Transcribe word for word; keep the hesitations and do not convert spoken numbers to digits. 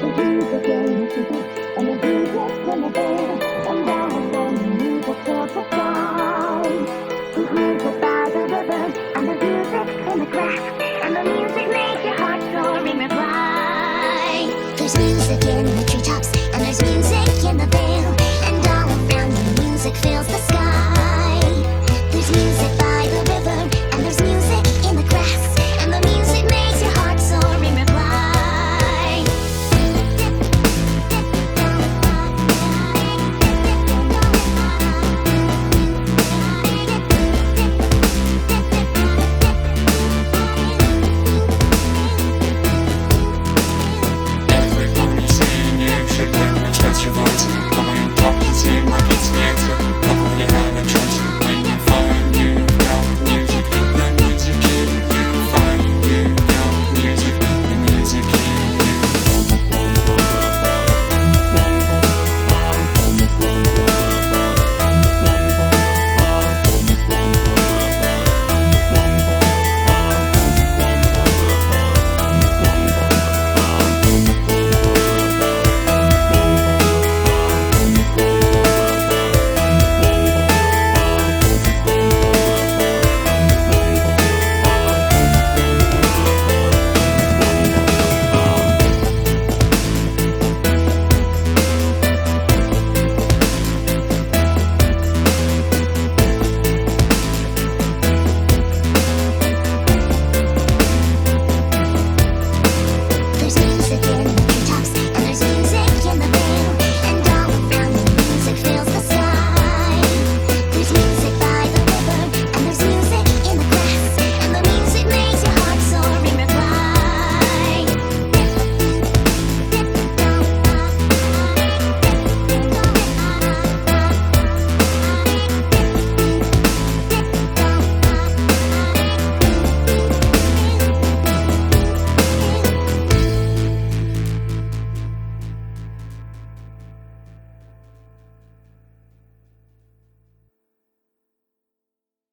music in the streets, and there's music in the bed, and down on the music fills the sky. There's music by the rivers, and there's music in the grass, and the music makes your heart soaring reply. There's music in the treetops, and there's music in the bed.